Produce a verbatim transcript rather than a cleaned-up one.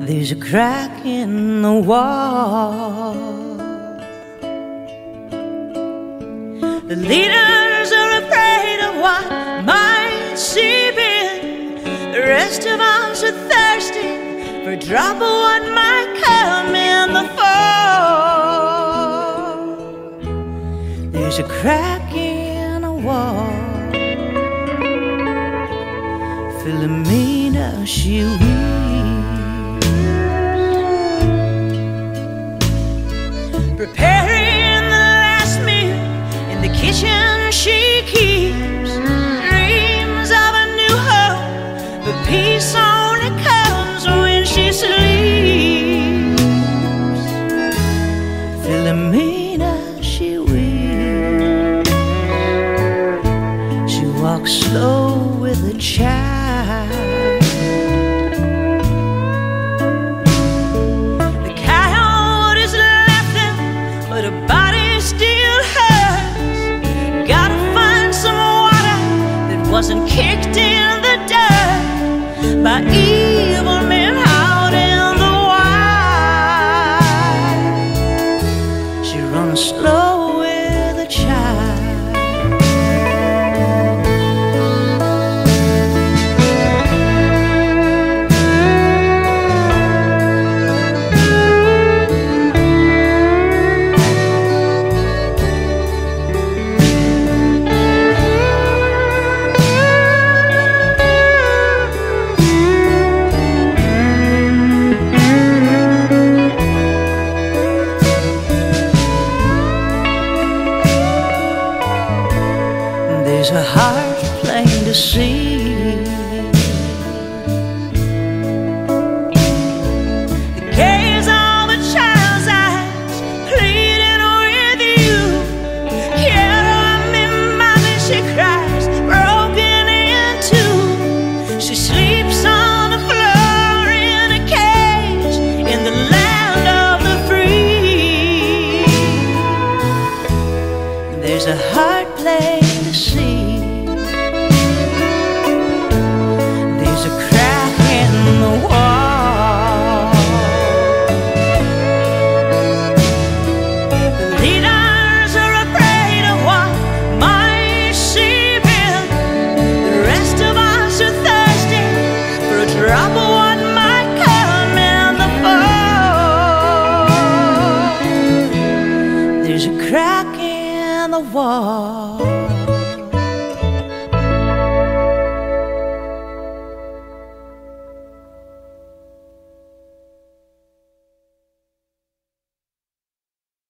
There's a crack in the wall. The leaders are afraid of what might seep in. The rest of us are thirsty for a drop of what might come in the fall. There's a crack in the wall. Philomena, she weeps, preparing the last meal. In the kitchen she keeps dreams of a new hope, but peace only comes when she sleeps. Philomena, she weeps. She walks slow with a child. The coyote has left them, but her body still hurts. Gotta find some water that wasn't kicked in the dirt by evil men out in the wild. She runs slow with a child. There's a heart plain to see. The gaze of a child's eyes pleading with you. Carry me, mommy, she cries, broken in two. She sleeps on the floor in a cage in the land of the free. There's a heart plain to see. There's a crack in the wall. The leaders are afraid of what might seep in. The rest of us are thirsty for a drop of what might come in the fall. There's a crack in the wall.